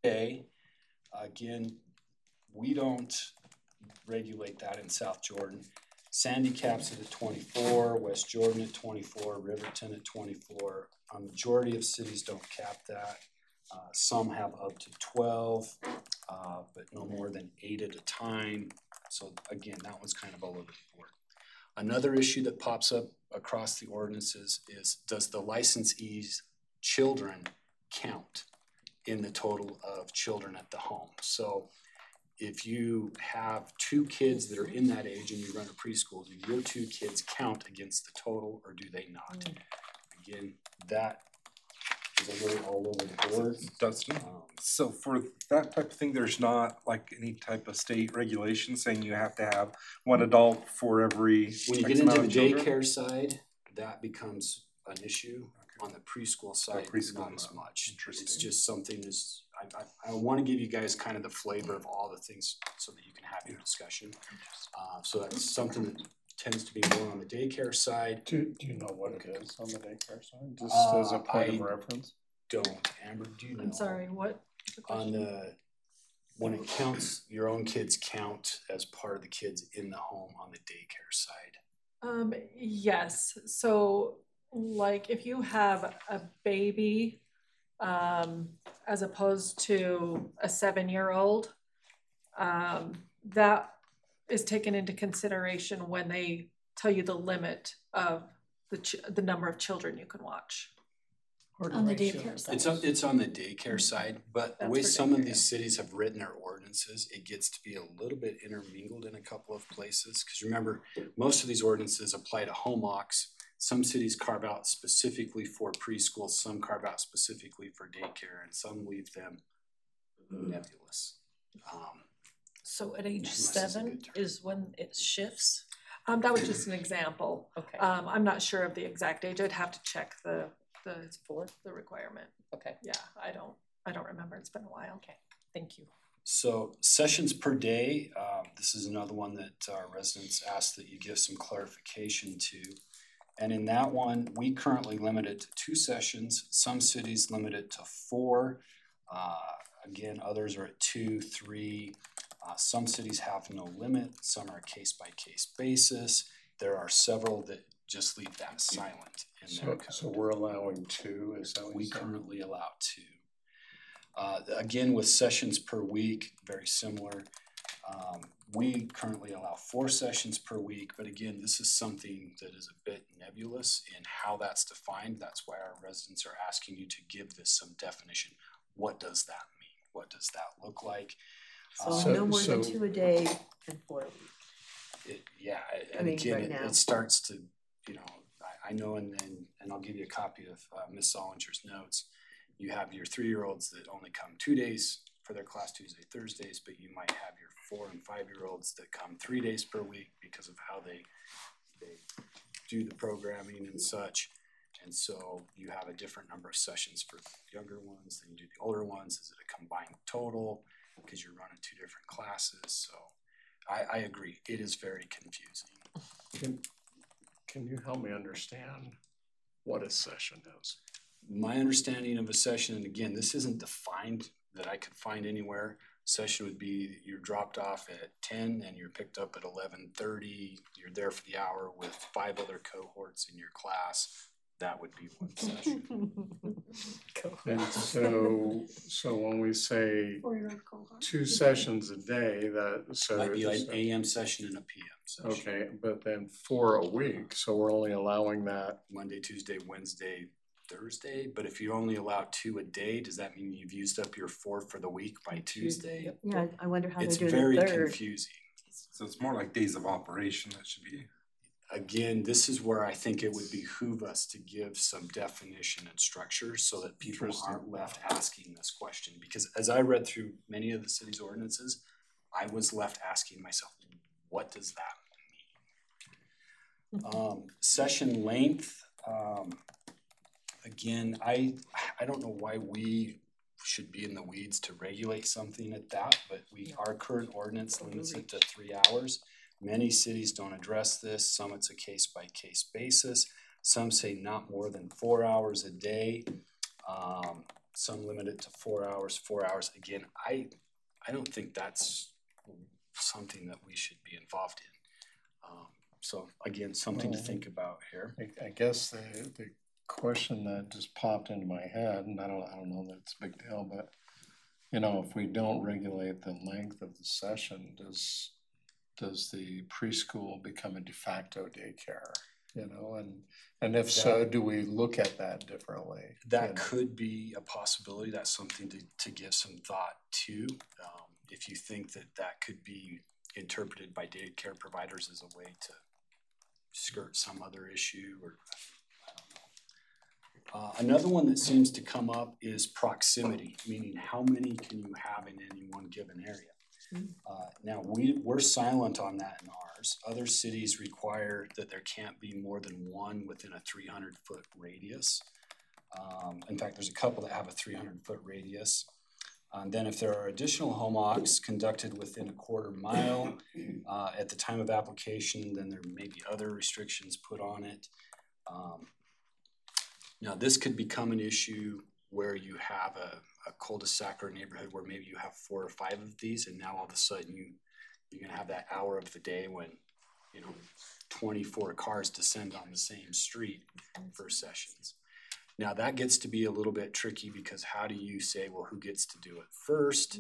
day. Again, we don't regulate that in South Jordan. Sandy caps it at 24, West Jordan at 24, Riverton at 24. A majority of cities don't cap that. Some have up to 12, but no more than 8 at a time. So again, that one's kind of all over the board. Another issue that pops up across the ordinances is, does the licensee's children count in the total of children at the home? So if you have 2 kids that are in that age and you run a preschool, do your 2 kids count against the total or do they not? Again, that is a little all over the board. Dustin, so for that type of thing, there's not like any type of state regulation saying you have to have 1 adult for every when you X get into amount the of children? daycare side, that becomes an issue. Okay. On the preschool side, not as much. Interesting. It's just something is, I want to give you guys kind of the flavor of all the things so that you can have your discussion. So that's something that tends to be more on the daycare side. Do you know what it is on the daycare side? Just as a point of reference? Don't. Amber, do you know? I'm sorry, what? On the, when it counts, your own kids count as part of the kids in the home on the daycare side. Yes. So like if you have a baby, as opposed to a 7-year-old, that is taken into consideration when they tell you the limit of the number of children you can watch. On the daycare side. It's on the daycare side, but the way some of these cities have written their ordinances, it gets to be a little bit intermingled in a couple of places. Because remember, most of these ordinances apply to home ocs. Some cities carve out specifically for preschool, some carve out specifically for daycare, and some leave them nebulous. So at age 7 is when it shifts? That was just an example. Okay. I'm not sure of the exact age. I'd have to check the requirement. Okay. Yeah, I don't remember. It's been a while. Okay, thank you. So sessions per day, this is another one that our residents ask that you give some clarification to. And in that one, we currently limit it to 2 sessions. Some cities limit it to 4. Again, others are at 2, 3. Some cities have no limit. Some are case-by-case basis. There are several that just leave that silent in their code. So we're allowing 2, is that what we currently allow 2. Again, with sessions per week, very similar. We currently allow 4 sessions per week, but again, this is something that is a bit nebulous in how that's defined. That's why our residents are asking you to give this some definition. What does that mean? What does that look like? So no more than 2 a day and 4 a week. It starts to, I know, and I'll give you a copy of Ms. Zollinger's notes. You have your 3-year-olds that only come 2 days for their class, Tuesday, Thursdays, but you might have your 4 and 5-year-olds that come 3 days per week because of how they do the programming and such. And so you have a different number of sessions for the younger ones than you do the older ones. Is it a combined total? Because you're running 2 different classes. So I agree. It is very confusing. Can you help me understand what a session is? My understanding of a session, and again, this isn't defined that I could find anywhere. Session would be you're dropped off at 10 and you're picked up at 11:30. You're there for the hour with 5 other cohorts in your class. That would be one session. And so when we say 2 sessions a day, might be like an AM session and a PM session. Okay, but then 4 a week, so we're only allowing that Monday, Tuesday, Wednesday, Thursday. But if you only allow 2 a day, does that mean you've used up your 4 for the week by Tuesday? Yep. Yeah, I wonder how it's they're doing very the 3rd. confusing. So it's more like days of operation that should be. Again, this is where I think it would behoove us to give some definition and structure so that people aren't left asking this question. Because as I read through many of the city's ordinances, I was left asking myself, what does that mean? Session length, again, I don't know why we should be in the weeds to regulate something at that, but our current ordinance limits it to 3 hours. Many cities don't address this. Some it's a case-by-case basis. Some say not more than 4 hours a day. some limit it to 4 hours, 4 hours. Again, I don't think that's something that we should be involved in. So again, something to think about here. I guess the question that just popped into my head, and I don't know that it's a big deal, but you know, if we don't regulate the length of the session, does the preschool become a de facto daycare? You know, and if so, do we look at that differently? That could be a possibility. That's something to give some thought to. If you think that could be interpreted by daycare providers as a way to skirt some other issue, or I don't know. Another one that seems to come up is proximity, meaning how many can you have in any one given area? Now, we're silent on that in ours. Other cities require that there can't be more than one within a 300-foot radius. In fact, there's a couple that have a 300-foot radius. Then if there are additional home ocs conducted within a quarter mile at the time of application, then there may be other restrictions put on it. Now, this could become an issue where you have a cul-de-sac or a neighborhood where maybe you have 4 or 5 of these, and now all of a sudden you're gonna have that hour of the day when, you know, 24 cars descend on the same street for sessions. Now that gets to be a little bit tricky, because how do you say, well, who gets to do it first?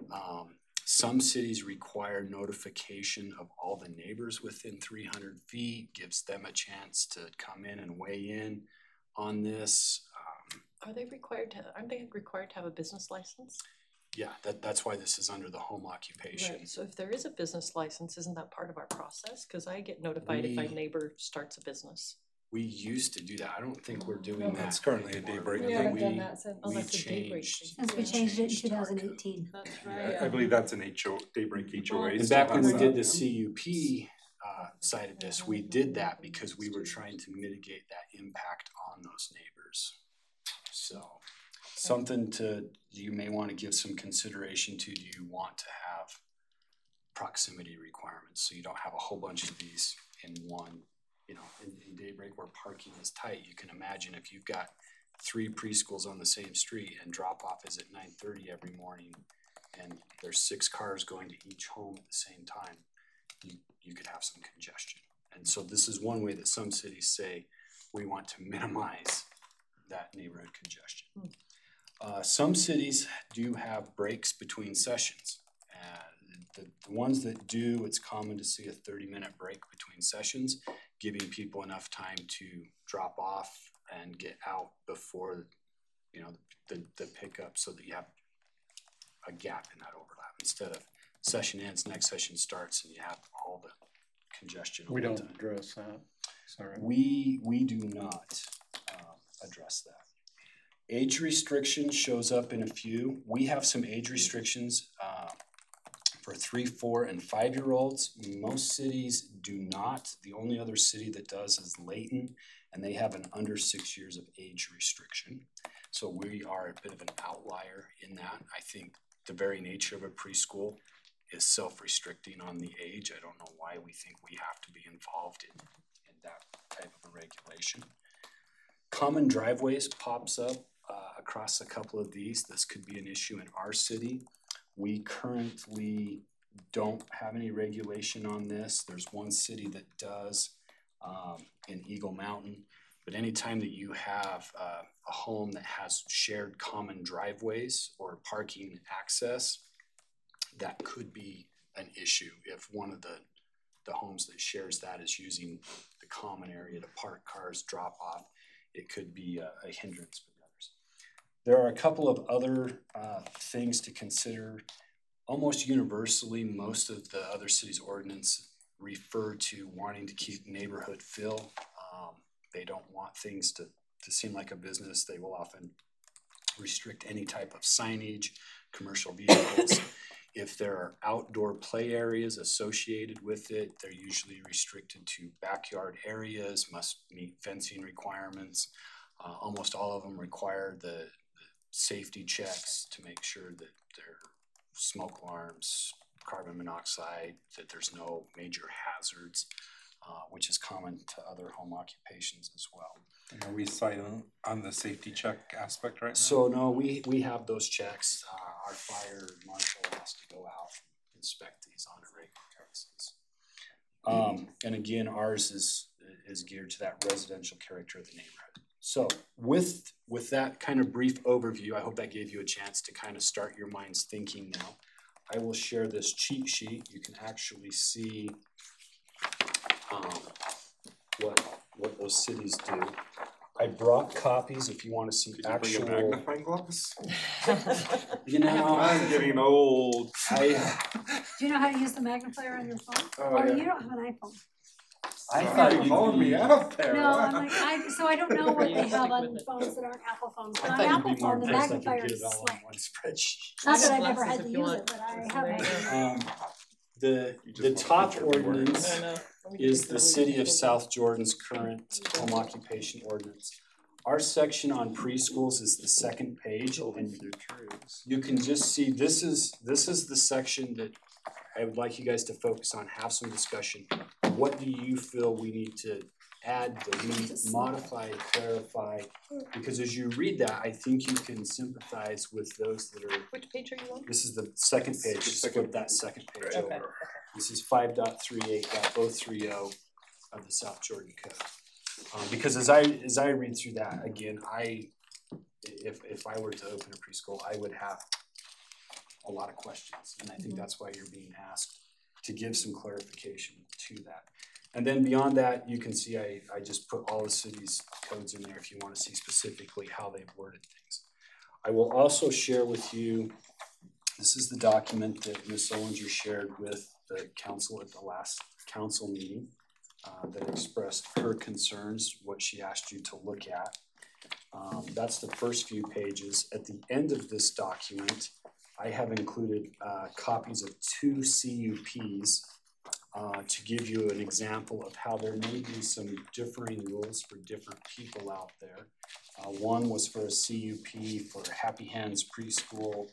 Some cities require notification of all the neighbors within 300 feet, gives them a chance to come in and weigh in on this. Aren't they required to have a business license? Yeah, that's why this is under the home occupation. Right, so if there is a business license, isn't that part of our process? Cause I get notified if my neighbor starts a business. We used to do that. I don't think we're doing that. That's currently a anymore. daybreak. We haven't done that since. Oh, We that's a daybreak changed. thing. Since we changed it in changed our code. 2018. That's I believe that's an daybreak HOA. And back when we did the CUP side of this, we did that because we were trying to mitigate that impact on those neighbors. So something you may want to give some consideration to. Do you want to have proximity requirements so you don't have a whole bunch of these in one? You know, in daybreak where parking is tight, you can imagine if you've got 3 preschools on the same street and drop off is at 9:30 every morning, and there's 6 cars going to each home at the same time, you could have some congestion. And so this is one way that some cities say we want to minimize that neighborhood congestion. Some cities do have breaks between sessions. The ones that do, it's common to see a 30-minute break between sessions, giving people enough time to drop off and get out before, you know, the pickup, so that you have a gap in that overlap, instead of session ends, next session starts, and you have all the congestion. We all the don't time. address that, sorry. We do not address that. Age restriction shows up in a few. We have some age restrictions for 3, 4, and 5-year-olds. Most cities do not. The only other city that does is Layton, and they have an under 6 years of age restriction. So we are a bit of an outlier in that. I think the very nature of a preschool is self-restricting on the age. I don't know why we think we have to be involved in that type of a regulation. Common driveways pops up across a couple of these. This could be an issue in our city. We currently don't have any regulation on this. There's one city that does in Eagle Mountain. But anytime that you have a home that has shared common driveways or parking access, that could be an issue if one of the homes that shares that is using the common area to park cars, drop off. It could be a hindrance for the others. There are a couple of other things to consider. Almost universally, most of the other cities' ordinance refer to wanting to keep neighborhood feel. They don't want things to seem like a business. They will often restrict any type of signage, commercial vehicles. If there are outdoor play areas associated with it, they're usually restricted to backyard areas, must meet fencing requirements. Almost all of them require the safety checks to make sure that there are smoke alarms, carbon monoxide, that there's no major hazards. which is common to other home occupations as well. And are we silent on the safety check aspect right now? So no, we have those checks. Our fire marshal has to go out and inspect these on a regular basis. And again, ours is geared to that residential character of the neighborhood. So with that kind of brief overview, I hope that gave you a chance to kind of start your minds thinking now. I will share this cheat sheet. You can actually see what those cities do. I brought copies if you want to see Could you actual. bring a magnifying glass? You know, I'm getting old. Do you know how to use the magnifier on your phone? Oh, You yeah. don't have an iPhone. I Sorry, thought you're you'd calling me be- out there. No, I'm like, so I don't know what they have on Equipment. phones that aren't Apple phones. But I on thought you'd Apple be more phone, the impressed I could magnifier get is it all in slick. one spreadsheet. Not that I I've have never had glasses to if you use want. it, but I There have you it. go. The You just the want a top picture of the word. ordinance I know. Let me is get the this city really of cool. South Jordan's current home occupation ordinance. Our section on preschools is the second page, and you can just see this is the section that I would like you guys to focus on, have some discussion. What do you feel we need to add, delete, modify, clarify? Because as you read that, I think you can sympathize with those that are. Which page are you on? This is the second page. The Just second flip that second page Okay. over. This is 5.38.030 of the South Jordan Code. Because as I read through that again, if I were to open a preschool, I would have a lot of questions, and I think that's why you're being asked to give some clarification to that. And then beyond that, you can see I just put all the city's codes in there if you want to see specifically how they've worded things. I will also share with you. This is the document that Ms. Solinger shared with the council at the last council meeting that expressed her concerns, what she asked you to look at. That's the first few pages. At the end of this document, I have included copies of 2 CUPs to give you an example of how there may be some differing rules for different people out there. One was for a CUP for Happy Hands Preschool,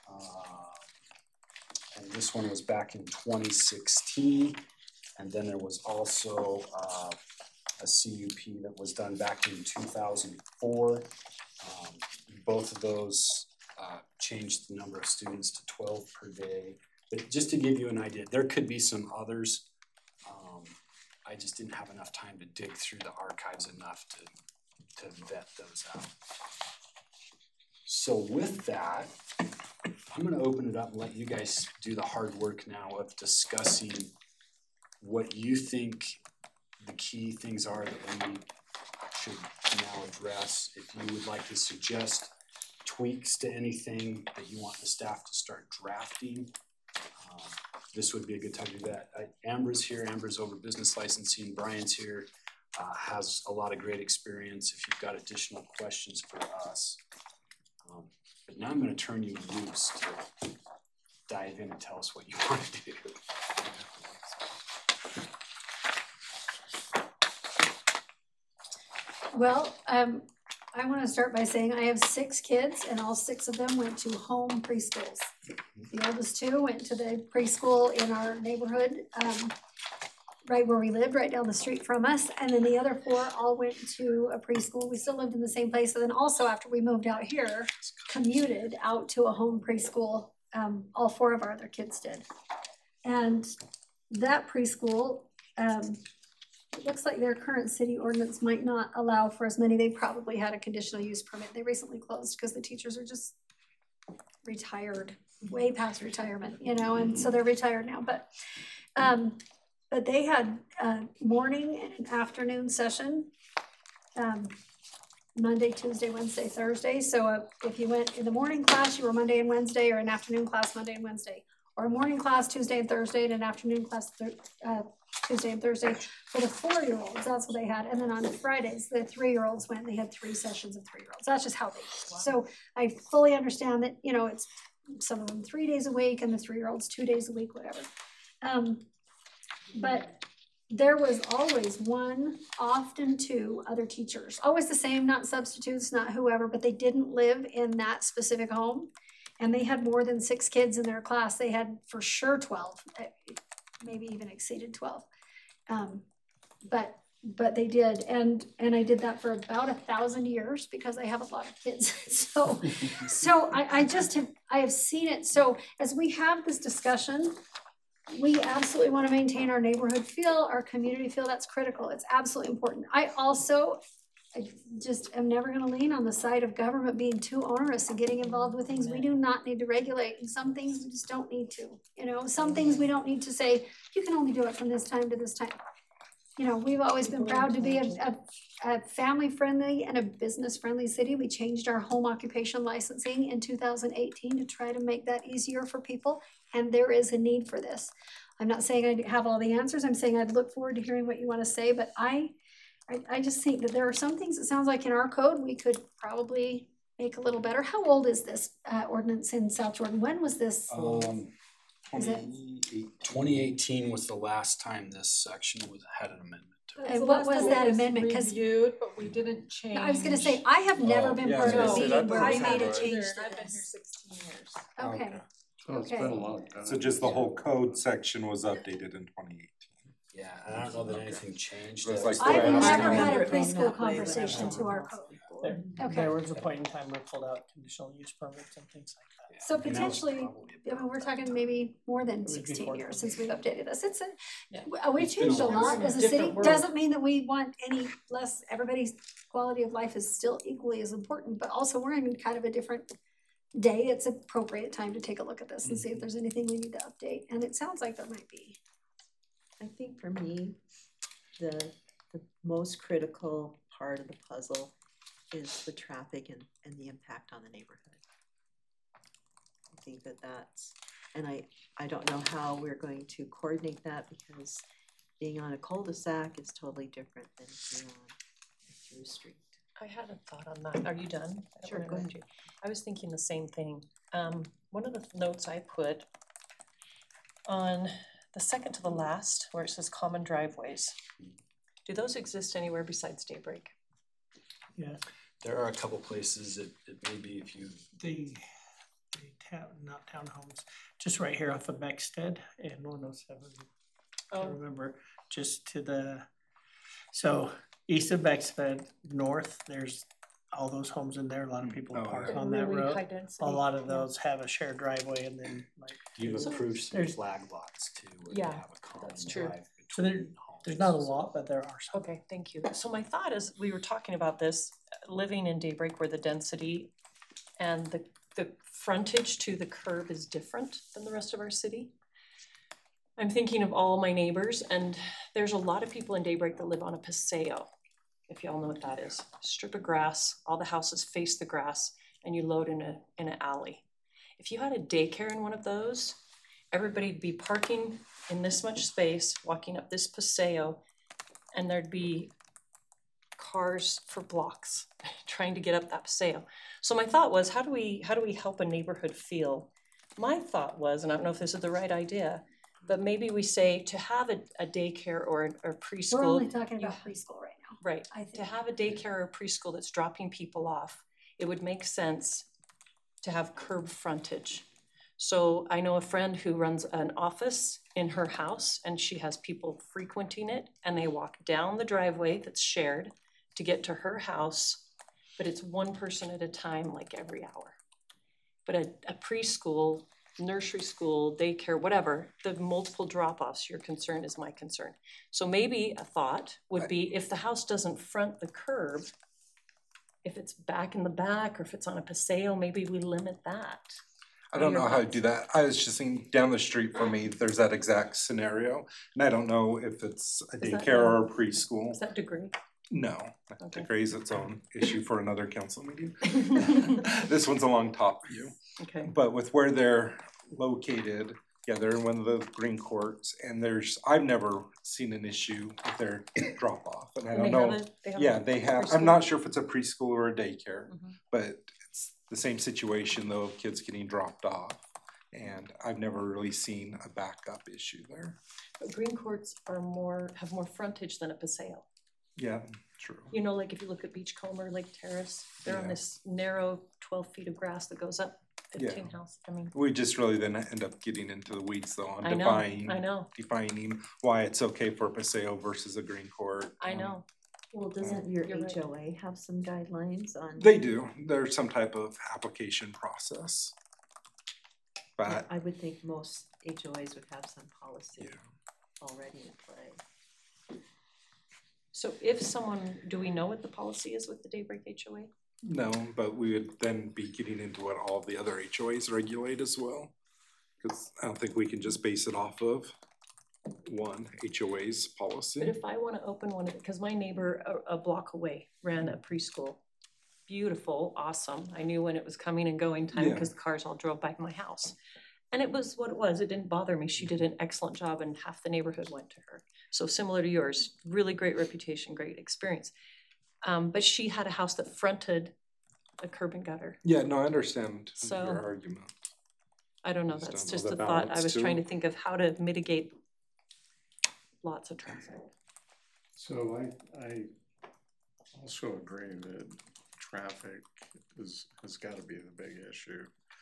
and this one was back in 2016. And then there was also a CUP that was done back in 2004. Both of those changed the number of students to 12 per day. But just to give you an idea, there could be some others. I just didn't have enough time to dig through the archives enough to vet those out. So with that, I'm gonna open it up and let you guys do the hard work now of discussing what you think the key things are that we should now address. If you would like to suggest tweaks to anything that you want the staff to start drafting, this would be a good time to do that. Amber's here. Amber's over business licensing. Brian's here. Has a lot of great experience if you've got additional questions for us. But now I'm going to turn you loose to dive in and tell us what you want to do. Well, I want to start by saying I have 6 kids and all 6 of them went to home preschools. The oldest 2 went to the preschool in our neighborhood, right where we lived, right down the street from us. And then the other 4 all went to a preschool. We still lived in the same place. And then also after we moved out here, commuted out to a home preschool. All 4 of our other kids did. And that preschool, it looks like their current city ordinance might not allow for as many. They probably had a conditional use permit. They recently closed because the teachers are just retired, way past retirement, you know, and so they're retired now. But they had a morning and an afternoon session, Monday, Tuesday, Wednesday, Thursday. So if you went in the morning class, you were Monday and Wednesday, or an afternoon class, Monday and Wednesday. Or a morning class Tuesday and Thursday, and an afternoon class Tuesday and Thursday for the 4-year-olds. That's what they had. And then on Fridays, the 3-year-olds went. They had 3 sessions of 3-year-olds. That's just how they did it. Wow. So I fully understand that, you know, it's some of them 3 days a week, and the 3-year-olds 2 days a week, whatever. But there was always 1, often 2 other teachers. Always the same, not substitutes, not whoever, but they didn't live in that specific home. And they had more than 6 kids in their class. They had for sure 12, maybe even exceeded 12. but they did, and I did that for about 1,000 years because I have a lot of kids. So I have seen it. So as we have this discussion, we absolutely want to maintain our neighborhood feel, our community feel. That's critical. It's absolutely important. I just am never going to lean on the side of government being too onerous and getting involved with things we do not need to regulate, and some things we just don't need to. You know, some things we don't need to say, you can only do it from this time to this time. You know, we've always been proud to be a family-friendly and a business-friendly city. We changed our home occupation licensing in 2018 to try to make that easier for people, and there is a need for this. I'm not saying I have all the answers. I'm saying I'd look forward to hearing what you want to say, but I just think that there are some things, it sounds like in our code, we could probably make a little better. How old is this ordinance in South Jordan? When was this? Is it? 2018 was the last time this section had an amendment to it. And what was that amendment? 'Cause reviewed, but we didn't change. I was gonna say, I have never been yeah, part I of was a gonna say, meeting that where we doesn't made a sound change I've to been here this. 16 years. Okay, So it's been a long time. So just the whole code section was updated in 2018. Yeah, and I don't know that anything changed. It was That was like the I've last never time. had a Remember it being preschool that way when I conversation was to our on code. council. Okay. There was a point in time where we pulled out conditional use permits and things like that. So And that was potentially, probably I mean, we're talking maybe more than It was 16 before years that. since we've updated this. It's Yeah. we It's been changed a a long lot time. as a Different city. world. Doesn't mean that we want any less, everybody's quality of life is still equally as important, but also we're in kind of a different day. It's appropriate time to take a look at this and see if there's anything we need to update, and it sounds like there might be. I think for me, the most critical part of the puzzle is the traffic and the impact on the neighborhood. I think that's, and I don't know how we're going to coordinate that, because being on a cul-de-sac is totally different than being on a through street. I had a thought on that. Are you done? I don't Sure, wanna go interrupt you. I was thinking the same thing. One of the notes I put on the second to the last, where it says common driveways, do those exist anywhere besides Daybreak? Yes, There are a couple places that maybe if you, the not townhomes, just right here off of Beckstead and 107. I Oh, remember just to the, so east of Beckstead, north, there's all those homes in there. A lot of people Oh, park yeah. on that really road. high density. A lot of those have a shared driveway, and then like you've So approved some there's- flag lots too, where you Yeah, have a common that's true. drive So there- between homes. there's not a lot, but there are some. Okay, thank you. So my thought is, we were talking about this, living in Daybreak where the density and the frontage to the curb is different than the rest of our city. I'm thinking of all my neighbors, and there's a lot of people in Daybreak that live on a paseo, if y'all know what that is. Strip of grass, all the houses face the grass, and you load in an alley. If you had a daycare in one of those, everybody'd be parking in this much space, walking up this paseo, and there'd be cars for blocks trying to get up that paseo. So my thought was, how do we help a neighborhood feel? My thought was, and I don't know if this is the right idea, but maybe we say to have a daycare or preschool. We're only talking about preschool right now, Right, I to think. have a daycare or preschool that's dropping people off, it would make sense to have curb frontage. So I know a friend who runs an office in her house, and she has people frequenting it, and they walk down the driveway that's shared to get to her house, but it's one person at a time, like every hour. But a preschool, nursery school, daycare, whatever, the multiple drop-offs, your concern is my concern. So maybe a thought would be, if the house doesn't front the curb, if it's back in the back, or if it's on a paseo, maybe we limit that. I don't know how to do that. I was just thinking down the street from me, there's that exact scenario. And I don't know if it's a Is that daycare or a preschool. Is that degree? No, Okay. degree's its own issue for another council meeting. This one's along top view. Okay, But with where they're located, yeah, they're in one of the green courts, and I've never seen an issue with their drop off, and I and don't they know. have they have Yeah, they have, I'm preschool? not sure if it's a preschool or a daycare, Mhm. but it's the same situation though of kids getting dropped off. And I've never really seen a backup issue there. But green courts have more frontage than a paseo. Yeah, true. You know, like if you look at Beachcomber, Lake Terrace, they're on Yeah. this narrow 12 feet of grass that goes up 15 house, I mean, We just really then end up getting into the weeds though on I know. defining why it's okay for a Paseo versus a Green Court. I know. Well, doesn't your You're right. HOA have some guidelines on? They do, there's some type of application process. But, I would think most HOAs would have some policy yeah, already in play. So if someone, do we know what the policy is with the Daybreak HOA? no, but we would then be getting into what all the other HOAs regulate as well. Cause I don't think we can just base it off of one HOA's policy. But if I wanna open one, because my neighbor a block away ran a preschool, beautiful, awesome. I knew when it was coming and going time Yeah. because the cars all drove by my house. And it was what it was, it didn't bother me. She did an excellent job and half the neighborhood went to her. So similar to yours, really great reputation, great experience. But she had a house that fronted a curb and gutter. Yeah, no, I understand So- your argument. I don't know, Just that's don't know just the a thought. I balance was to trying it. to think of how to mitigate lots of traffic. So I also agree that traffic has gotta be the big issue.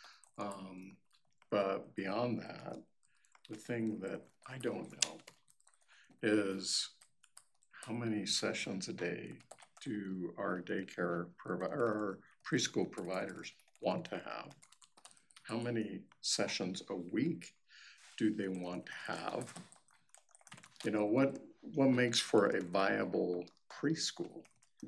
But beyond that, the thing that I don't know is how many sessions a day do our daycare or our preschool providers want to have? How many sessions a week do they want to have? You know, what makes for a viable preschool?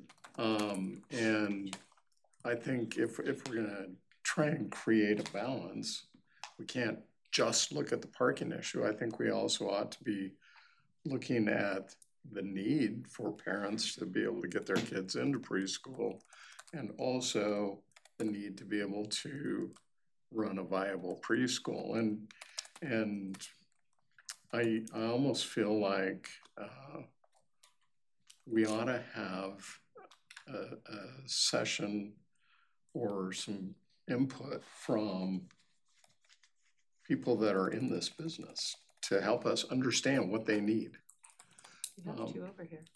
And I think if we're gonna try and create a balance, we can't just look at the parking issue. I think we also ought to be looking at the need for parents to be able to get their kids into preschool, and also the need to be able to run a viable preschool. And I almost feel like we ought to have a session or some input from people that are in this business to help us understand what they need. You have two over here.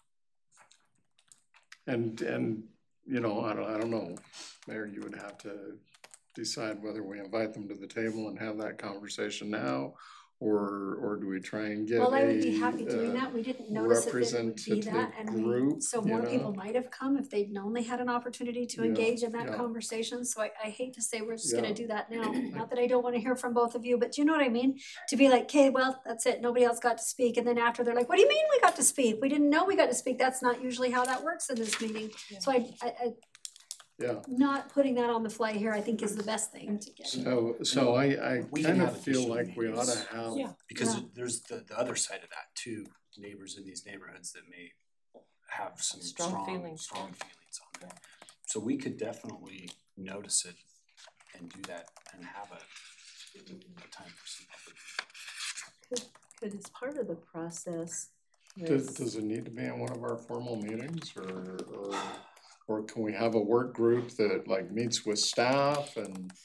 And you know, I don't know, Mayor, you would have to decide whether we invite them to the table and have that conversation now, or do we try and get Well, I would be a, happy doing that. We didn't notice that it would be representative that, and group, so you more know? people might have come if they'd known they had an opportunity to Yeah, engage in that yeah. conversation. So I hate to say we're just Yeah. gonna do that now. Not that I don't wanna hear from both of you, but you know what I mean? To be like, okay, well, that's it, nobody else got to speak, and then after they're like, what do you mean we got to speak? We didn't know we got to speak. That's not usually how that works in this meeting. Yeah. So I Yeah, not putting that on the fly here, I think is the best thing to get. so I We can kind have of feel additional like we ought meetings. to have. Yeah. Because Yeah. there's the other side of that too, neighbors in these neighborhoods that may have some Strong feelings. strong feelings on it. So we could definitely notice it and do that and have a time for some effort. Could as part of the process, Does it need to be in one of our formal meetings, or can we have a work group that like meets with staff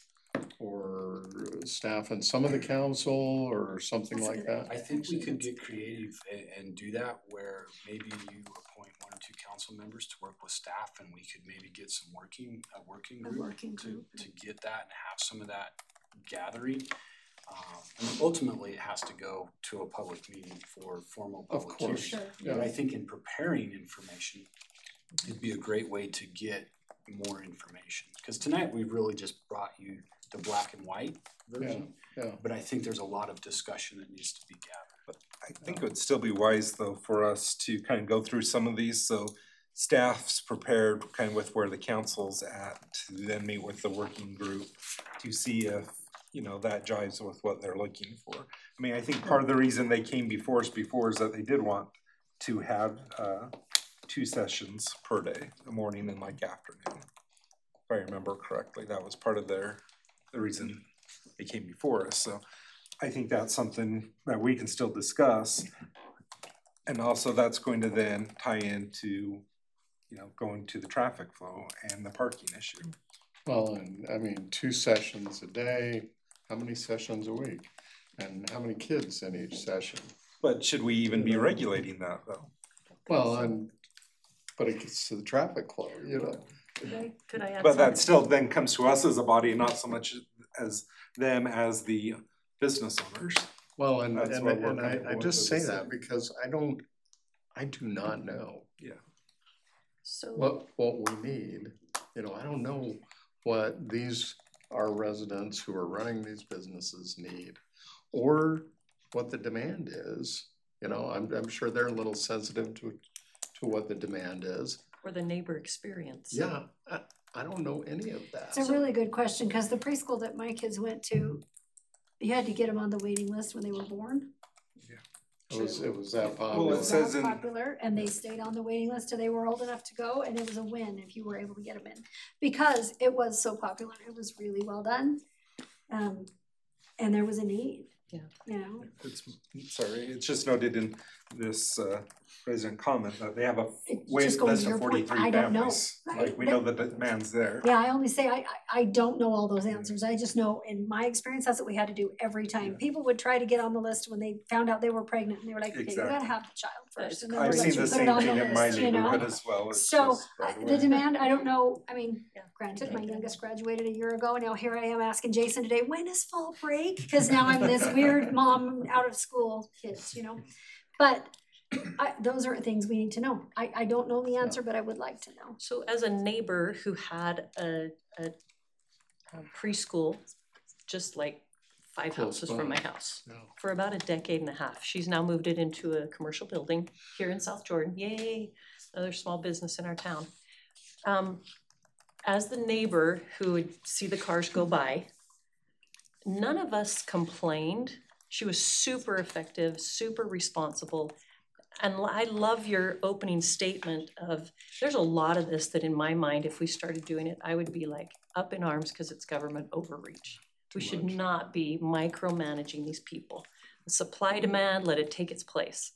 or staff and some of the council or something That's a like good that? I think we could get creative and do that where maybe you appoint one or two council members to work with staff and we could maybe get some a working group to get that and have some of that gathering. And ultimately, it has to go to a public meeting for formal Of public course, hearing. Sure. But I think in preparing information, it'd be a great way to get more information. Because tonight, we've really just brought you the black and white version. Yeah. But I think there's a lot of discussion that needs to be gathered. I think it would still be wise though for us to kind of go through some of these, so staff's prepared kind of with where the council's at, to then meet with the working group to see if, you know, that jives with what they're looking for. I mean, I think part of the reason they came before us before is that they did want to have 2 sessions per day, the morning and like afternoon. If I remember correctly, that was part of the reason they came before us, so I think that's something that we can still discuss. And also that's going to then tie into, you know, going to the traffic flow and the parking issue. Well, and I mean, 2 sessions a day, how many sessions a week? And how many kids in each session? But should we even be regulating that though? Well, but it gets to the traffic flow, you know? Could I add But something? that still then comes to us as a body and not so much as them as the business owners. Well, and That's what we're kind of I going just for say the that city. because I do not know So, what we need. You know, I don't know what our residents who are running these businesses need, or what the demand is. You know, I'm sure they're a little sensitive to what the demand is. or the neighbor experience. Yeah, I don't know any of that. It's a really good question, because the preschool that my kids went to, you had to get them on the waiting list when they were born. It was that Well, popular. it says That in- popular, and they stayed on the waiting list till they were old enough to go, and it was a win if you were able to get them in, because it was so popular. It was really well done, and there was a need. Yeah. You know, It's just noted in this resident comment that they have a It wait just goes list to of your point. 43 I don't know, families. right? Like, we know the demand's there. yeah, I only say I don't know all those answers. I just know in my experience, that's what we had to do every time. Yeah. People would try to get on the list when they found out they were pregnant, and they were like, okay, you gotta Exactly. have the child first, and then I've we'll let seen you the put it same on thing the in my list, you know? neighborhood as well. It's So, just right the away. demand, I don't know, I mean, Yeah. granted, my youngest graduated a year ago, and now here I am asking Jason today, when is fall break? Cause now I'm this weird mom out of school kids, you know? But those are things we need to know. I don't know the answer, but I would like to know. So as a neighbor who had a preschool, just like 5 Close houses from by. my house, No. for about a decade and a half. She's now moved it into a commercial building here in South Jordan. Yay, another small business in our town. As the neighbor who would see the cars go by, none of us complained. She was super effective, super responsible. And I love your opening statement of, there's a lot of this that in my mind, if we started doing it, I would be like up in arms because it's government overreach. We should not be micromanaging these people. The supply demand, let it take its place.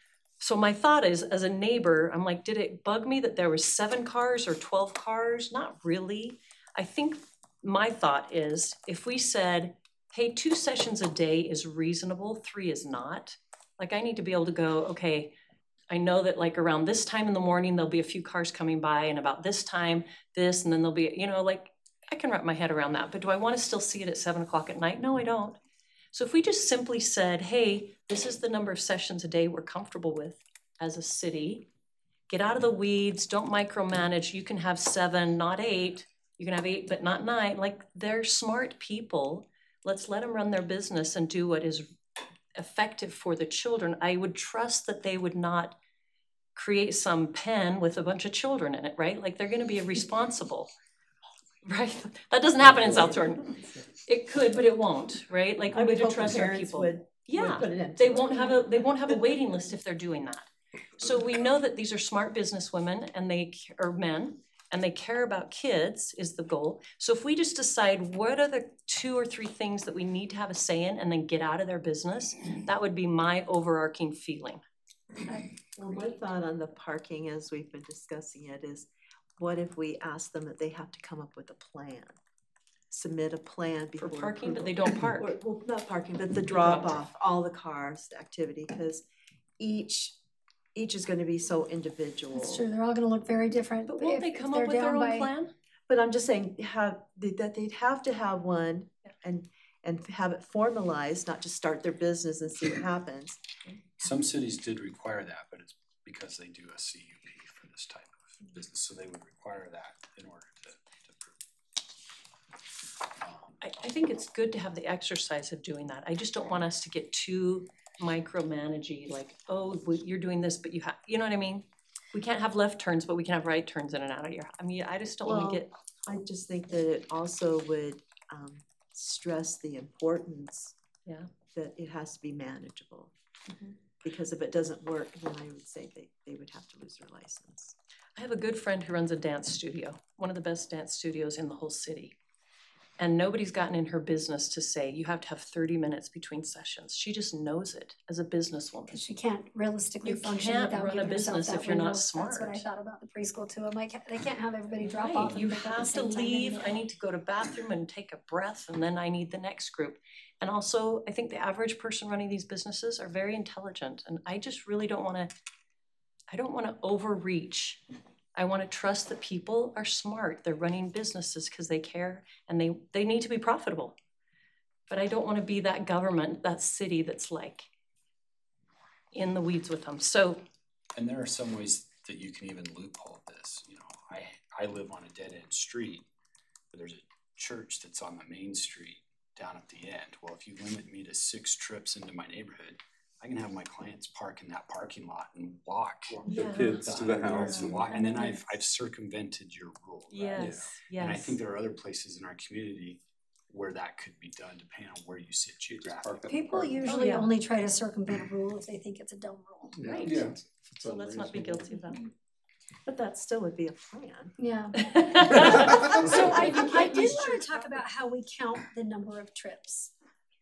So my thought is, as a neighbor, I'm like, did it bug me that there was 7 cars or 12 cars? Not really. I think my thought is, if we said, hey, 2 sessions a day is reasonable, 3 is not. Like, I need to be able to go, okay, I know that like around this time in the morning, there'll be a few cars coming by, and about this time, this, and then there'll be, you know, like, I can wrap my head around that. But do I want to still see it at 7 o'clock at night? No, I don't. So if we just simply said, hey, this is the number of sessions a day we're comfortable with as a city, get out of the weeds, don't micromanage, you can have 7, not 8, you can have 8, but not 9. Like, they're smart people. Let's let them run their business and do what is effective for the children. I would trust that they would not create some pen with a bunch of children in it, right? Like, they're gonna be responsible, right? That doesn't happen in South Jordan. It could, but it won't, right? Like, we I would need to hope the trust our parents people. would Yeah, put an end to they it. won't have a waiting list if they're doing that. So we know that these are smart business women and or men, and they care about kids is the goal. So if we just decide what are the 2 or 3 things that we need to have a say in and then get out of their business, that would be my overarching feeling. Well, my thought on the parking, as we've been discussing it, is what if we ask them that they have to come up with a plan? Submit a plan For before. parking, but approval. they don't park. Well, not parking, but the drop off, all the cars, the activity, because each is gonna be so individual. That's true, they're all gonna look very different. But won't if- they if come they're up with their down own by- plan? But I'm just saying, that they'd have to have one and have it formalized, not just start their business and see what happens. Some cities did require that, but it's because they do a CUP for this type of business, so they would require that in order to approve. I think it's good to have the exercise of doing that. I just don't want us to get too micromanagey, like, oh, you're doing this, but you know what I mean? We can't have left turns, but we can have right turns in and out of your, I mean, I just don't wanna Well, get, I just think that it also would stress the importance. Yeah. That it has to be manageable. Mhm. Because if it doesn't work, then I would say they would have to lose their license. I have a good friend who runs a dance studio, one of the best dance studios in the whole city. And nobody's gotten in her business to say, you have to have 30 minutes between sessions. She just knows it as a businesswoman. Cause she can't realistically You function can't without run a giving herself business that if you're not window. That's what I smart. thought about the preschool too. I'm like, they can't have everybody drop Right, off and you pick up at the have to same time leave, anyway. I need to go to bathroom and take a breath, and then I need the next group. And also, I think the average person running these businesses are very intelligent, and I just really don't wanna overreach. I wanna trust that people are smart, they're running businesses because they care, and they need to be profitable. But I don't wanna be that government, that city that's like in the weeds with them, so, And there are some ways that you can even loophole this, you know, I live on a dead end street, but there's a church that's on the main street down at the end. Well, if you limit me to 6 trips into my neighborhood, I can have my clients park in that parking lot and walk. Their Yeah. kids to the 100 yards house. and walk, and then I've circumvented your rule, right? yes, yes. And I think there are other places in our community where that could be done depending on where you sit geographically. People usually yeah. only try to circumvent a rule if they think it's a dumb rule. Right. Yeah. So let's not be guilty of that. But that still would be a plan. Yeah. So So I did wanna talk about how we count the number of trips.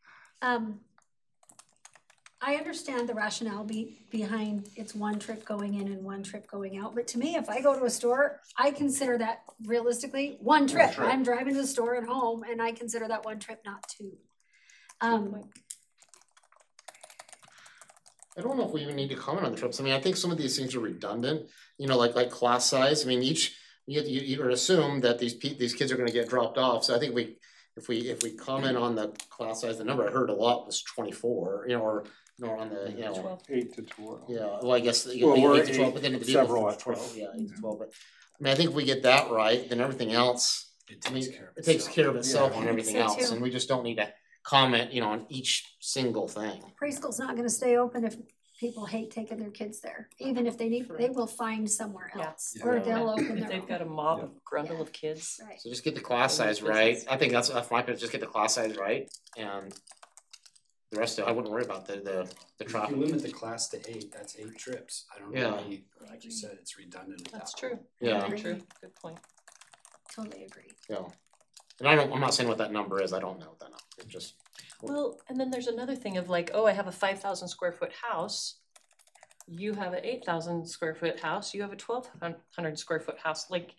I understand the rationale behind it's one trip going in and one trip going out, but to me, if I go to a store, I consider that realistically one trip. trip. I'm driving to the store and home, and I consider that one trip, not two. I don't know if we even need to comment on the trips. I mean, I think some of these things are redundant, you know, like class size. I mean, you would assume that these kids are gonna get dropped off. So I think if we comment on the class size, the number I heard a lot was 24, you know, or on the, you know, 12. 8 to 12. yeah, well, I guess, Well, 8 we're to 12, but then if the several people at 12, 12. yeah, 8 to 12, but, I mean, I think if we get that right, then everything else, It I mean, takes care of it takes itself. care of itself Yeah. on everything So else, too. and we just don't need to comment, you know, on each single thing. Preschool's not gonna stay open if people hate taking their kids there. Even if they need, they will find somewhere Yeah. else, or Yeah. they'll open If their they've own. got a mob of grundle of kids. Right. So just get the class size right, I think that's my opinion, just get the class size right, and the rest of it, I wouldn't worry about the If you traffic. limit the class to 8, that's 8 trips. I don't Yeah. know, like you said, it's redundant at That's that true. point. Yeah. Very true, good point. Totally agree. Yeah, and I'm not saying what that number is, I don't know what that number, it just, Well, and then there's another thing of like, oh, I have a 5,000 square foot house. You have an 8,000 square foot house, you have a 1,200 square foot house, like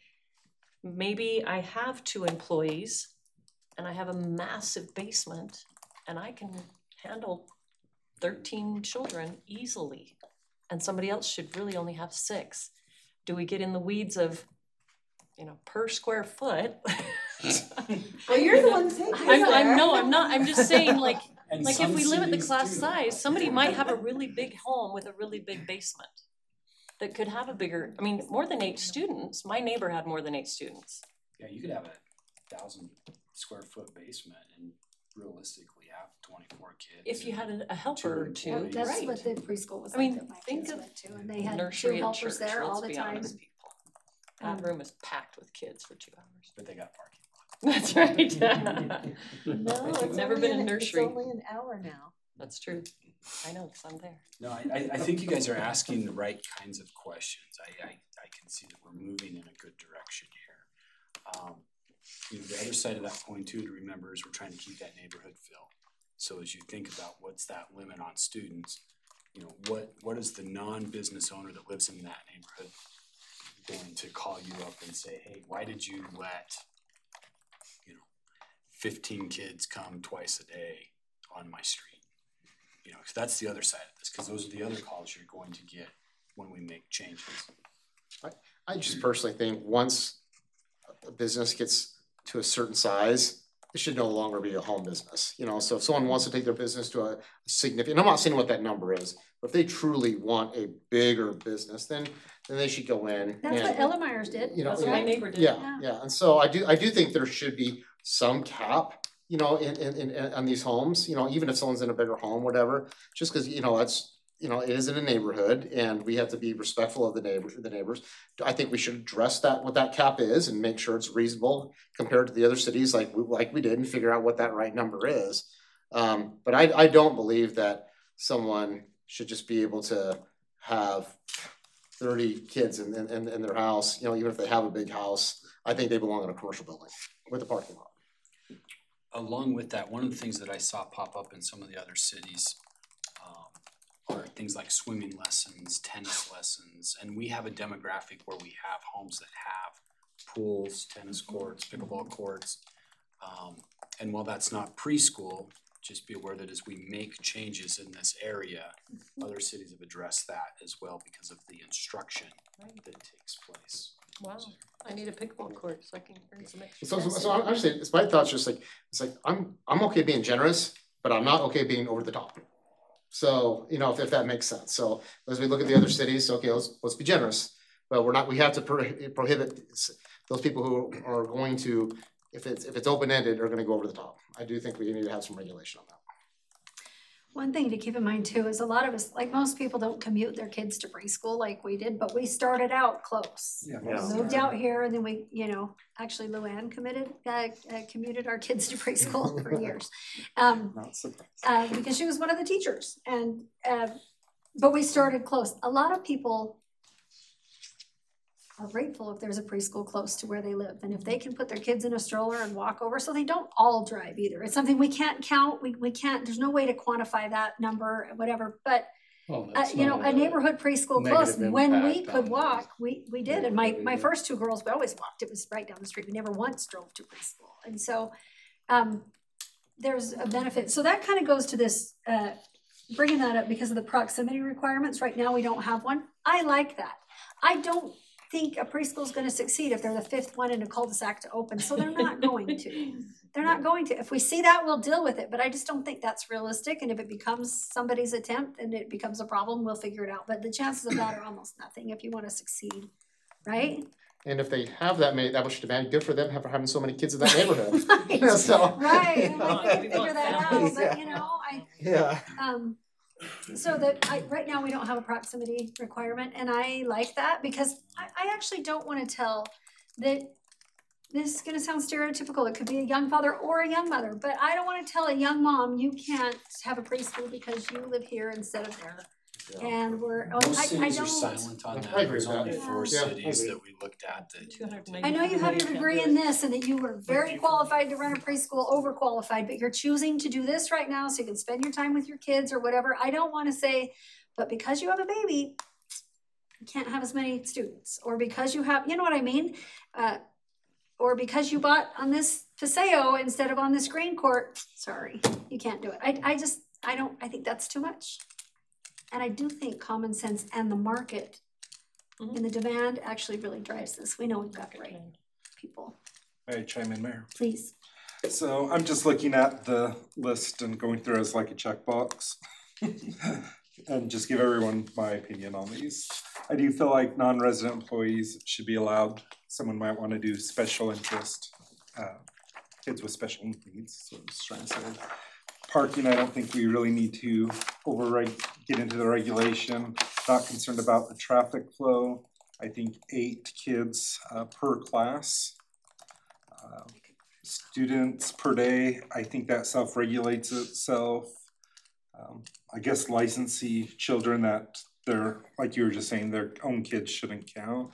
maybe I have 2 employees and I have a massive basement and I can handle 13 children easily. And somebody else should really only have 6. Do we get in the weeds of, you know, per square foot? Well, you're the one taking I'm not, I'm just saying like, And like if some we limit the cities class do. size, somebody might have a really big home with a really big basement. That could have a bigger, I mean, more than 8 students, my neighbor had more than 8 students. Yeah, you could have a 1,000 square foot basement and realistically have 24 kids. If you and had a helper or 2, employees. That's right? what the preschool was I mean, like that my think kids of went to, and they had 2 Nursery and helpers church, there all let's the be time. honest, people. That room is packed with kids for 2 hours. But they got parking. That's right. No, I've it's never only been in nursery. It's only an hour now. That's true. I know, cause I'm there. No, I think you guys are asking the right kinds of questions. I can see that we're moving in a good direction here. You know, the other side of that coin too to remember is we're trying to keep that neighborhood feel. So as you think about what's that limit on students, you know, what is the non-business owner that lives in that neighborhood going to call you up and say, hey, why did you let, you know, 15 kids come twice a day on my street? You know, 'cause that's the other side of this, 'cause those are the other calls you're going to get when we make changes. I just personally think once a business gets to a certain size, it should no longer be a home business, you know, so if someone wants to take their business to a significant, I'm not saying what that number is, but if they truly want a bigger business, then they should go in That's what and, Ellemeyer's did. you know, That's what my neighbor did. yeah, and so I do think there should be some cap, you know, in on these homes, you know, even if someone's in a bigger home, whatever, just cause, you know, that's, you know, it is in a neighborhood and we have to be respectful of the neighbors. I think we should address that, what that cap is and make sure it's reasonable compared to the other cities like we did and figure out what that right number is. But I don't believe that someone should just be able to have 30 kids in their house, you know, even if they have a big house. I think they belong in a commercial building with a parking lot. Along with that, one of the things that I saw pop up in some of the other cities are things like swimming lessons, tennis lessons, and we have a demographic where we have homes that have pools, tennis courts, pickleball courts. And while that's not preschool, just be aware that as we make changes in this area, other cities have addressed that as well because of the instruction that takes place. Wow, I need a pickleball court so I can earn some extra. So I'm actually, it's my thoughts just like, it's like, I'm okay being generous, but I'm not okay being over the top. So, you know, if that makes sense. So as we look at the other cities, okay, let's be generous. But we have to prohibit those people who are going to, if it's open-ended, are gonna go over the top. I do think we need to have some regulation on that. One thing to keep in mind too is a lot of us, like most people don't commute their kids to preschool like we did, but we started out close. Yeah. We moved out here and then we, you know, actually Luann commuted our kids to preschool for years. Not surprised. Because she was one of the teachers and, but we started close. A lot of people are grateful if there's a preschool close to where they live and if they can put their kids in a stroller and walk over, so they don't all drive either. It's something we can't count, we can't, there's no way to quantify that number, whatever, but you know, a neighborhood preschool close, when we could walk, we did, and my first two girls, we always walked, it was right down the street, we never once drove to preschool, and so there's a benefit, so that kind of goes to this, bringing that up because of the proximity requirements. Right now we don't have one. I like that. I don't think a preschool is going to succeed if they're the fifth one in a cul-de-sac to open, so they're not going to. They're not going to. If we see that, we'll deal with it, but I just don't think that's realistic, and if it becomes somebody's attempt and it becomes a problem, we'll figure it out, but the chances of that are almost nothing if you want to succeed, right? And if they have that much demand, good for them for having so many kids in that neighborhood. Right, So, right, and we can figure that out, but you know, yeah. So that right now we don't have a proximity requirement, and I like that because I actually don't want to tell that this is going to sound stereotypical. It could be a young father or a young mother, but I don't want to tell a young mom you can't have a preschool because you live here instead of there. And Most I cities are don't. silent on that. I agree There's with that. only four Yeah, I cities agree. that we looked at that. 290. I know you have your degree in this and that you were very qualified to run a preschool, overqualified, but you're choosing to do this right now so you can spend your time with your kids or whatever. I don't want to say, but because you have a baby, you can't have as many students, or because you have, you know what I mean? Or because you bought on this Paseo instead of on this green court, sorry, you can't do it. I think that's too much. And I do think common sense and the market and the demand actually really drives this. We know we've got the right people. May I chime in, Mayor? Please. So I'm just looking at the list and going through as like a checkbox. And just give everyone my opinion on these. I do feel like non-resident employees should be allowed. Someone might want to do special interest, kids with special needs, so I'm just trying to say. Parking, I don't think we really need to get into the regulation. Not concerned about the traffic flow. I think 8 kids per class. Students per day, I think that self-regulates itself. I guess licensee children that they're, like you were just saying, their own kids shouldn't count.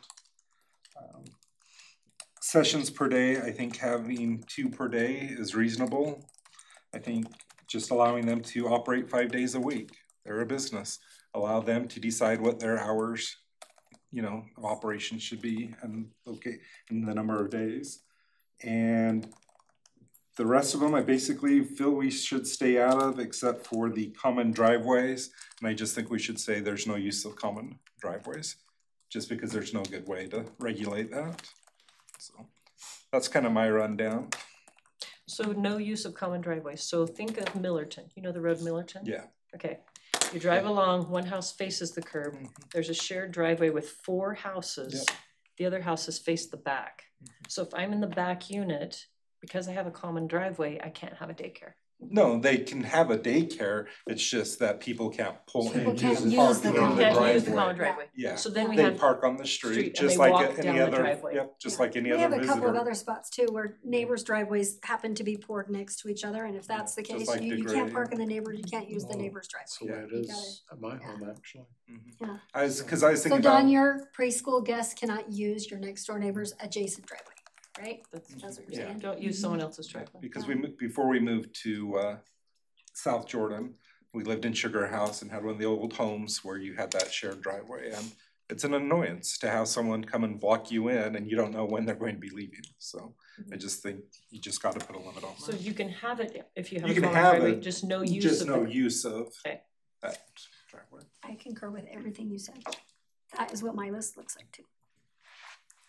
Sessions per day, I think having 2 per day is reasonable. I think just allowing them to operate 5 days a week. They're a business. Allow them to decide what their hours, you know, of operation should be and and the number of days. And the rest of them, I basically feel we should stay out of except for the common driveways. And I just think we should say there's no use of common driveways, just because there's no good way to regulate that. So that's kind of my rundown. So no use of common driveways. So think of Millerton. You know the road Millerton? Yeah. Okay. You drive along, one house faces the curb. There's a shared driveway with 4 houses. Yep. The other houses face the back. So if I'm in the back unit, because I have a common driveway, I can't have a daycare. No, they can have a daycare. It's just that people can't pull in. People can't and use park the on common Can't use the driveway. common driveway. Yeah. So then we They have, park on the street, street and just they like walk down any the other, driveway. yep, just like any We have other a couple of visitor. other spots too where neighbors' driveways happen to be poured next to each other, and if that's the Just case, like you the can't gray. park in the neighbor, you can't use the neighbor's That's the driveway. way it You is at my home, actually. Yeah. Cause I was So thinking Don, about, your preschool guests cannot use your next door neighbor's adjacent driveway, right? That's what you're Yeah. saying? don't use someone else's driveway. because before we moved to South Jordan, we lived in Sugar House and had one of the old homes where you had that shared driveway, and it's an annoyance to have someone come and block you in and you don't know when they're going to be leaving. So I just think you just gotta put a limit on So that. you can have it if you have You a can common have driveway, it, just no use Just of no it. use of Okay. that driveway. I concur with everything you said. That is what my list looks like too.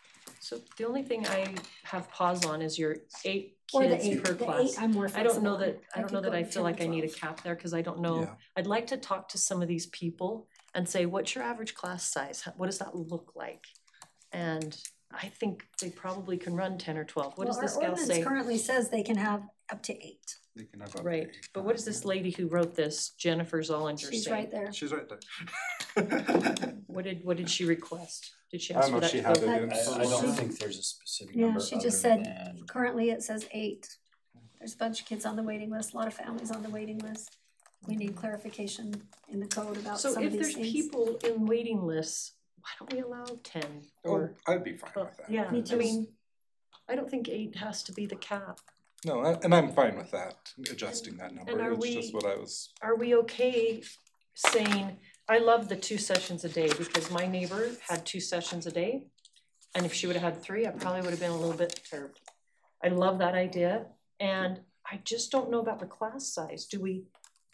So the only thing I have pause on is your 8 Or the kids eight, per the class. eight, I'm more I don't know flexible. that, I don't know could that go I to feel 10 or like I need a 12. cap there, cause I don't know. Yeah. I'd like to talk to some of these people and say, what's your average class size? What does that look like? And I think they probably can run 10 or 12. What does this Well, gal our say? ordinance currently says they can have up to 8. They can have up to Right, 8. but what does this lady who wrote this, Jennifer Zollinger, say? She's right there. She's right there. What did she request? Did she I ask don't know for if that she to had go? it in. I don't She- think there's a specific Yeah, number she just other said than- currently it says 8. There's a bunch of kids on the waiting list, a lot of families on the waiting list. We need clarification in the code about So some of if these there's things. people in waiting lists, why don't we allow 10 Oh, or? I'd be fine with that. Yeah, Me I too. mean, I don't think 8 has to be the cap. No, and I'm fine with that, adjusting that number. are It's just we- what I was. Are we okay saying, I love the 2 sessions a day because my neighbor had 2 sessions a day. And if she would have had 3, I probably would have been a little bit perturbed. I love that idea and I just don't know about the class size. Do we?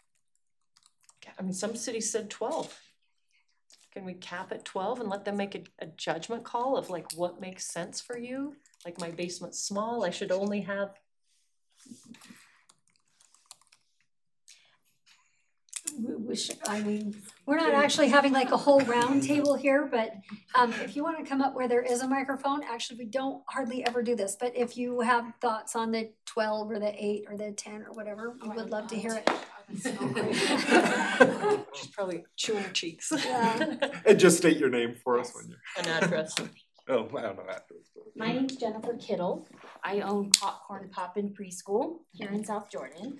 I mean, some cities said 12. Can we cap at 12 and let them make a judgment call of like what makes sense for you? Like my basement's small, I should only have. We should, I mean, we're not actually having like a whole round table here, but if you wanna come up where there is a microphone, actually, we don't hardly ever do this, but if you have thoughts on the 12 or the 8 or the 10 or whatever, we would love to hear it. She's probably chewing her cheeks. Yeah. And just state your name for us when you're. An address. Oh, I don't know that. My name's Jennifer Kittle. I own Popcorn Poppin' Preschool here in South Jordan.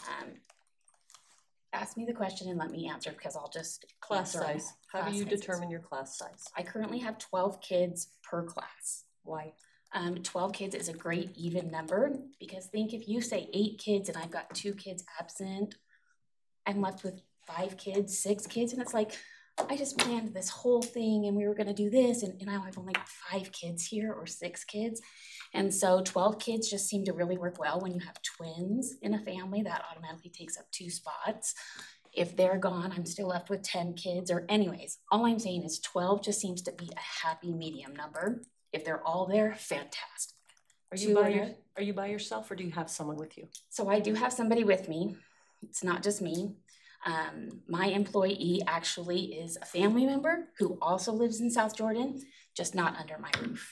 Ask me the question and let me answer because I'll just Class answer size, how do class you sizes. determine your class size? I currently have 12 kids per class. Why? 12 kids is a great even number because think if you say 8 kids and I've got 2 kids absent, I'm left with 5 kids, 6 kids, and it's like, I just planned this whole thing and we were gonna do this and now I've only got 5 kids here or 6 kids. And so 12 kids just seem to really work well when you have twins in a family, that automatically takes up 2 spots. If they're gone, I'm still left with 10 kids or anyways, all I'm saying is 12 just seems to be a happy medium number. If they're all there, fantastic. Are you by yourself or do you have someone with you? So I do have somebody with me. It's not just me. My employee actually is a family member who also lives in South Jordan, just not under my roof.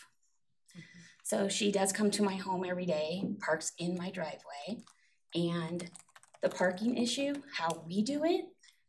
So she does come to my home every day, parks in my driveway, and the parking issue, how we do it,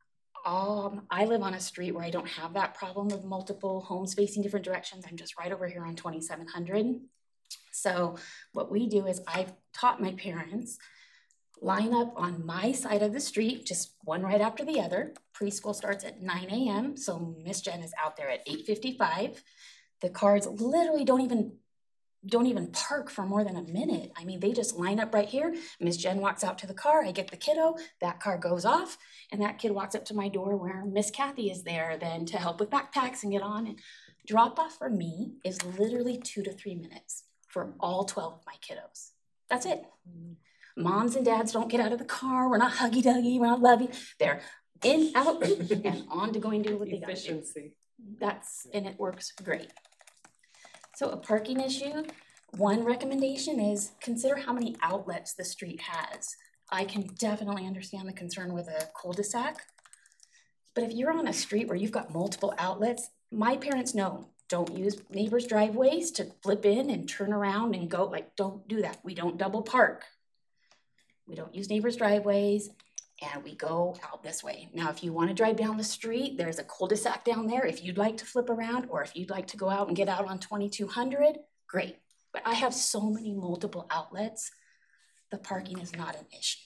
I live on a street where I don't have that problem of multiple homes facing different directions. I'm just right over here on 2700. So what we do is I've taught my parents, line up on my side of the street, just one right after the other. Preschool starts at 9 a.m. So Miss Jen is out there at 8:55. The cars literally don't even park for more than a minute. I mean, they just line up right here. Miss Jen walks out to the car, I get the kiddo, that car goes off, and that kid walks up to my door where Miss Kathy is there then to help with backpacks and get on. And drop off for me is literally 2 to 3 minutes for all 12 of my kiddos. That's it. Moms and dads don't get out of the car. We're not huggy-duggy, we're not lovey. They're in, out, and on to go and do what they gotta do. Efficiency. And it works great. So a parking issue, one recommendation is consider how many outlets the street has. I can definitely understand the concern with a cul-de-sac. But if you're on a street where you've got multiple outlets, my parents know, don't use neighbors' driveways to flip in and turn around and go, like, don't do that. We don't double park. We don't use neighbors' driveways, and we go out this way. Now, if you wanna drive down the street, there's a cul-de-sac down there. If you'd like to flip around, or if you'd like to go out and get out on 2200, great. But I have so many multiple outlets, the parking is not an issue.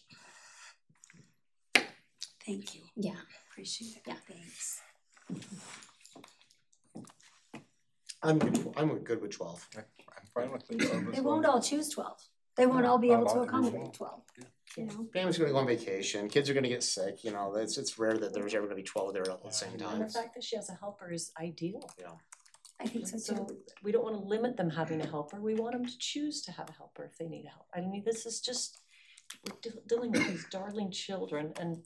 Thank you, Yeah, appreciate it, Yeah. thanks. I'm good with 12. I'm fine with it. They won't all choose 12. They won't all be Not able to all. accommodate 12, you know? Family's gonna go on vacation, kids are gonna get sick, you know, it's rare that there's ever gonna be 12 there at the same And the time. fact that she has a helper is ideal. I think so So too. we don't wanna limit them having a helper, we want them to choose to have a helper if they need help. I mean, this is just, we're dealing with these darling children and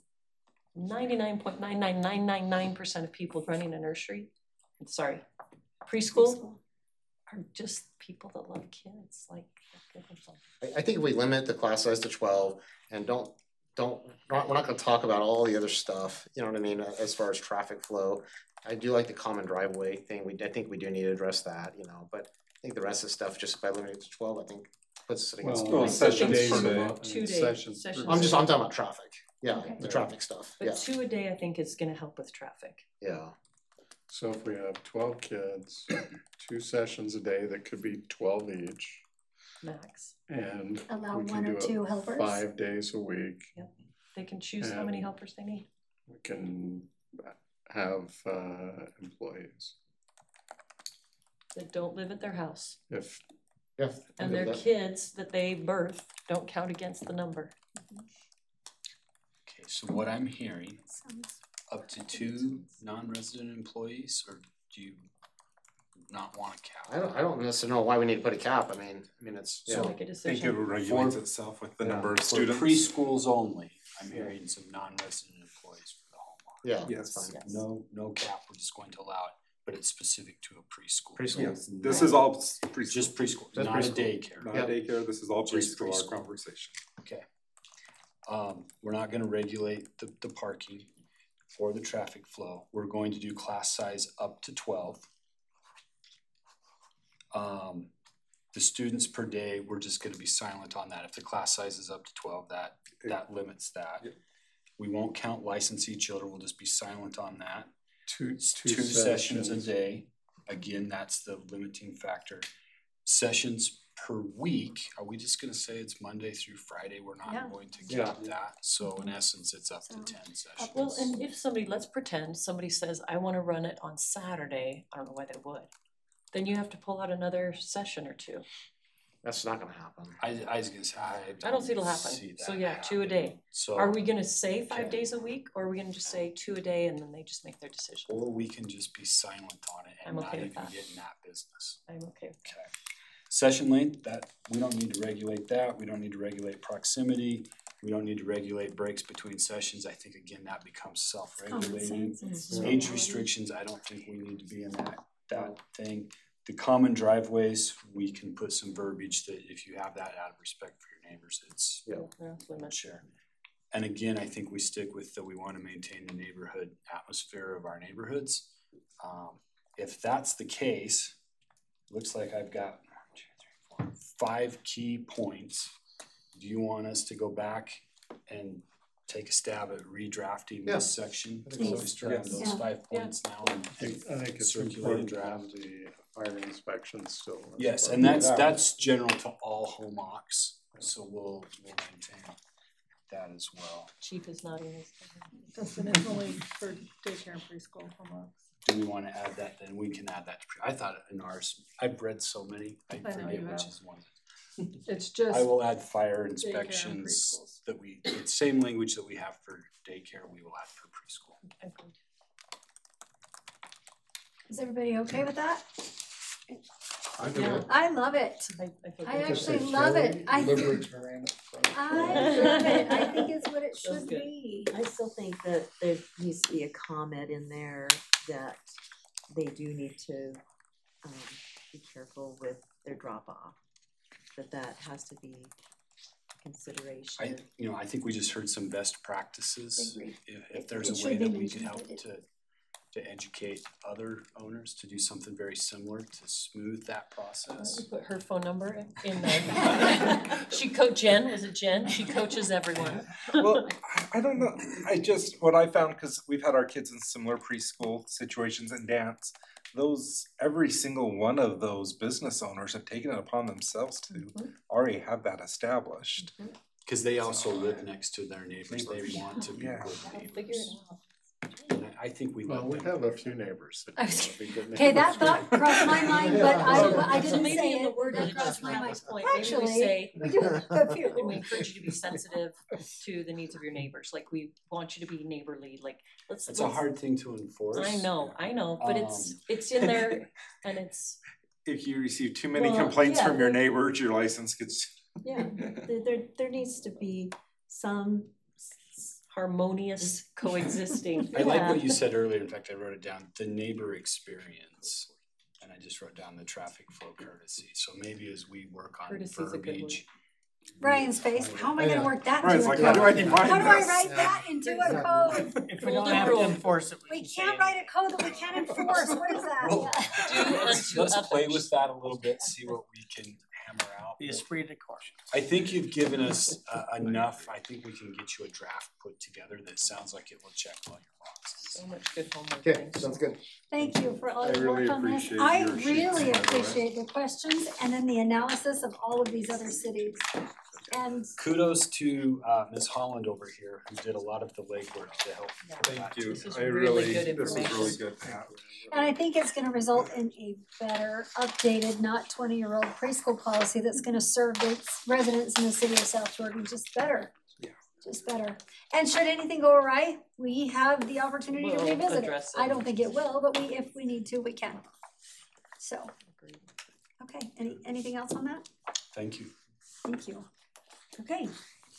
99.99999% of people running a nursery, preschool, are just people that love kids, like, for goodness sake. I think if we limit the class size to 12 and we're not gonna talk about all the other stuff, you know what I mean, as far as traffic flow. I do like the common driveway thing, I think we do need to address that, you know, but I think the rest of the stuff, just by limiting it to 12, I think puts us against. Well, I still think sessions per two- day. two-day Sessions per sessions. I'm talking about traffic, yeah, Okay. the traffic stuff, yeah, But 2 a day, I think, is gonna help with traffic. yeah. So if we have 12 kids, 2 sessions a day, that could be 12 each, Max. and Allow we can one or do it two helpers. 5 days a week. They can choose how many And- helpers they need. We can have employees. That don't live at their house. If, Yeah. And their kids that they birth don't count against the number. Okay, so what I'm hearing, Sounds- up to 2 non-resident employees, or do you not want a cap? I don't necessarily know why we need to put a cap, I mean, it's, So yeah, make a I think it decision. regulates itself with the Yeah. number of For students. preschools only, I'm hearing some non-resident employees for the home office. yeah, Yes. that's fine. Yes. No cap, we're just going to allow it, but it's specific to a preschool. Preschool. Yes, this is all preschool, Just preschool, Just not a preschool. daycare. not Yeah. daycare, this is all Just preschool, our preschool. conversation. Okay. We're not gonna regulate the parking or the traffic flow. We're going to do class size up to 12. The students per day, we're just gonna be silent on that. If the class size is up to 12, that limits that. Yep. We won't count licensee children, we'll just be silent on that. two Two sessions a day, again, that's the limiting factor. Sessions per week, are we just gonna say it's Monday through Friday? We're Yeah. not going to Yeah. cap that, so in essence, it's up to So, 10 sessions. Well, and if let's pretend somebody says, I wanna run it on Saturday, I don't know why they would. Then you have to pull out another session or 2. That's not gonna happen. I was gonna say, I I don't see it'll happen. see So that yeah, 2 a happening. day. So, Are we gonna say 5 Okay. days a week, or are we gonna just say 2 a day and then they just make their decision? or we can just be silent on it and I'm not okay with even that. get in that business. I'm okay with Okay. Session length, that, we don't need to regulate that, we don't need to regulate proximity, we don't need to regulate breaks between sessions, I think again, that becomes Common self-regulating. sense. It's Mhm. Age reality. restrictions, I don't think we need to be in that thing. The common driveways, we can put some verbiage that if you have that out of respect for your neighbors, it's limit. share. And again, I think we stick with that we wanna maintain the neighborhood atmosphere of our neighborhoods. If that's the case, looks like I've got 5 key points. Do you want us to go back and take a stab at redrafting Yeah. this section? I think so. Just around those Yeah. 5 points now and I think it's circulate a important to draft. have the fire inspections still. as Yes, part and of that's that. that's general to all home ocs, so we'll maintain that as well. Chief is nodding his Dustin, it's only for daycare and preschool homework. Do we wanna add that, then we can add that to, I thought in ours, I've read so many, I know forget you which have. is one. It's just I will add fire daycare and inspections preschools. that we, the same language that we have for daycare, we will add for preschool. Agreed. Is everybody okay with that? I do Yeah. it. I love it. I feel I good. actually love it. I love it. I think it's what it Sounds should good. be. I still think that there needs to be a comment in there that they do need to be careful with their drop off. That has to be consideration. I think we just heard some best practices. Agreed. If there's It a should way be that we could mentioned, help but to educate other owners to do something very similar to smooth that process. We put her phone number in there. Jen, was it Jen? She coaches everyone. Well, I don't know, what I found, cause we've had our kids in similar preschool situations and dance. Every single one of those business owners have taken it upon themselves to already have that established. Cause they also live next to their neighbors, they Neighbors. want to be Yeah. good I'll figure neighbors. it out. And I think we Well, let we them. have a few neighbors that I was- would be good Okay, that neighbors. thought crossed my mind, but I So didn't maybe say in the it. word That of crossed my mind. point, maybe we Actually, say, we do have a few. and we encourage you to be sensitive to the needs of your neighbors, like we want you to be neighborly, like let's. It's a hard thing to enforce. I know, but it's in there and it's, If you receive too many Well, complaints yeah, from your well- neighbors, your license gets. Yeah, there needs to be some harmonious coexisting. I like Yeah. what you said earlier, in fact, I wrote it down, the neighbor experience. And I just wrote down the traffic flow courtesy, so maybe as we work on Courtesy is a good verbiage. Brian's face, how am I gonna work that Brian's into a like, how do I code? define How do I this? write that into a code? If we don't have to enforce it, We can say can't it. write a code that we can't enforce, what is Well, that? let's play with that a little bit, see what we can hammer out. The esprit de caution. I think you've given us enough, I think we can get you a draft put together that sounds like it will check all your boxes. So much good homework. Okay, thanks. sounds good. Thank you for all I your really work on this. appreciate I your sheets, really by the way. appreciate the questions and then the analysis of all of these other cities. And Kudos to Ms. Holland over here, who did a lot of the legwork to help. put that Thank you. This is I really good this is really information. good, Pat. And I think it's gonna result in a better, updated, not 20-year-old preschool policy that's gonna serve the residents in the city of South Jordan just better. Yeah. Just better. And should anything go awry, we have the opportunity to We'll revisit it. address it. I don't think it will, but if we need to, we can. So, Agreed. okay, anything else on that? Thank you. Thank you. Okay.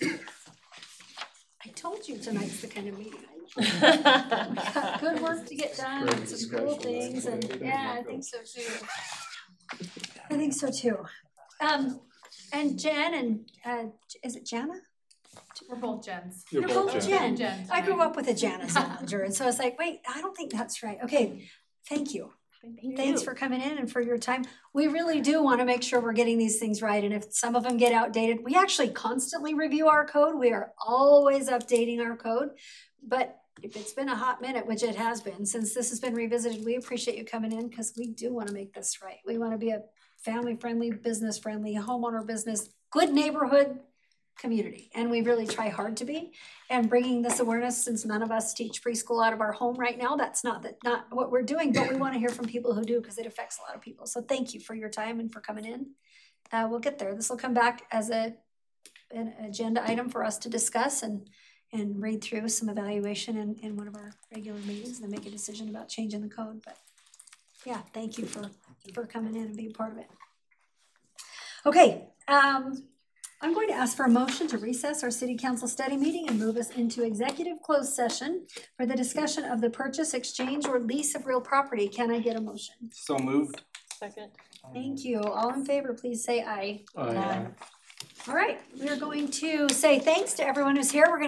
I told you tonight's the kind of meeting we got good work to get done and some cool things and yeah, I think so too. I think so too. And Jen and is it Jana? We're both Jens. You're both Jen. Jen I grew tonight. up with a Janice Hollinger and so I was like, wait, I don't think that's right. Okay, thank you. Thanks for coming in and for your time. We really do want to make sure we're getting these things right. And if some of them get outdated, we actually constantly review our code. We are always updating our code. But if it's been a hot minute, which it has been, since this has been revisited, we appreciate you coming in because we do want to make this right. We want to be a family-friendly, business-friendly, homeowner business, good neighborhood community. And we really try hard to be. And bringing this awareness, since none of us teach preschool out of our home right now, that's not what we're doing, but we want to hear from people who do because it affects a lot of people. So thank you for your time and for coming in. We'll get there. This will come back as an agenda item for us to discuss and read through some evaluation in one of our regular meetings and then make a decision about changing the code. But yeah, thank you for coming in and being part of it. Okay, I'm going to ask for a motion to recess our city council study meeting and move us into executive closed session for the discussion of the purchase, exchange, or lease of real property. Can I get a motion? So moved. Second. Thank you. All in favor, please say aye. Aye. All right, we are going to say thanks to everyone who's here. We're going to